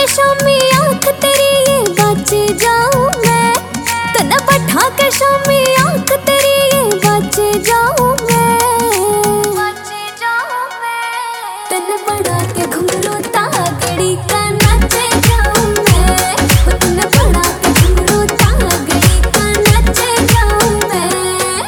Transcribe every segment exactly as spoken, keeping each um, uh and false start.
के शामी आंख तेरी ये बच जाऊं मैं, तन बैठा के शामी आंख तेरी ये बच जाऊं मैं, बच जाऊं मैं। तन बड़ा के घुंघरू तागड़ी का नाचे जाऊं मैं, तन बड़ा के घुंघरू तागड़ी का नाचे जाऊं मैं।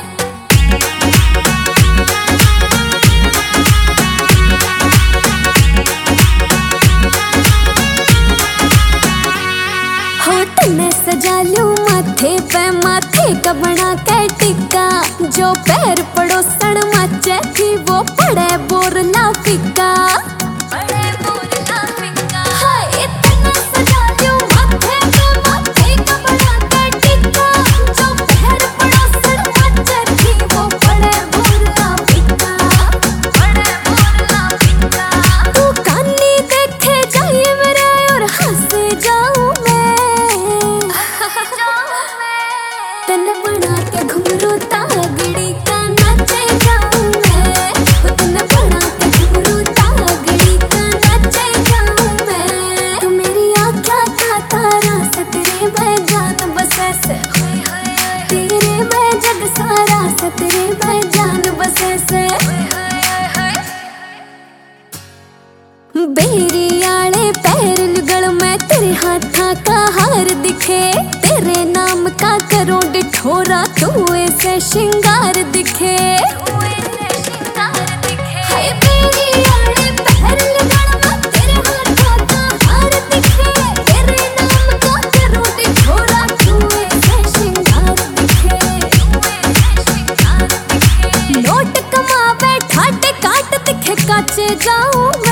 हो तन्ने सजा लूं माथे पे माथे का बना के टिक्का, जो पैर पड़ोसन माचे थी वो पड़े बोरला फिक्का, पड़े बोरला फिक्का। हाय तन्ने सजा लूं माथे पे माथे का बना के टिक्का, जो पैर पड़ोसन माचे थी वो पड़े बोरला फिक्का, पड़े बोरला फिक्का। तू कानी देखे जाए मेरे और हंसे जाऊं मैं, तन बना के घुंघरू तागड़ी का नाचे जाऊं मैं, तन बना के घुंघरू तागड़ी का नाचे जाऊं मैं। तू मेरी आँखों का तारा से तेरे मैं जान बसे से, तेरे मैं जग सारा से तेरे मैं जान बसे से। बेरी आले पैर लुगड़ में तेरे हाथा का हार दिखे, तेरे नाम का करो डिठोरा तू ऐसे श्रृंगार दिखे, हाय बेरी आले पैर लुगड़ में तेरे हाथा का हार दिखे, तेरे नाम का करो डिठोरा तू ऐसे श्रृंगार दिखे, नोट कमा बैठा काट दिखे काचे जाऊं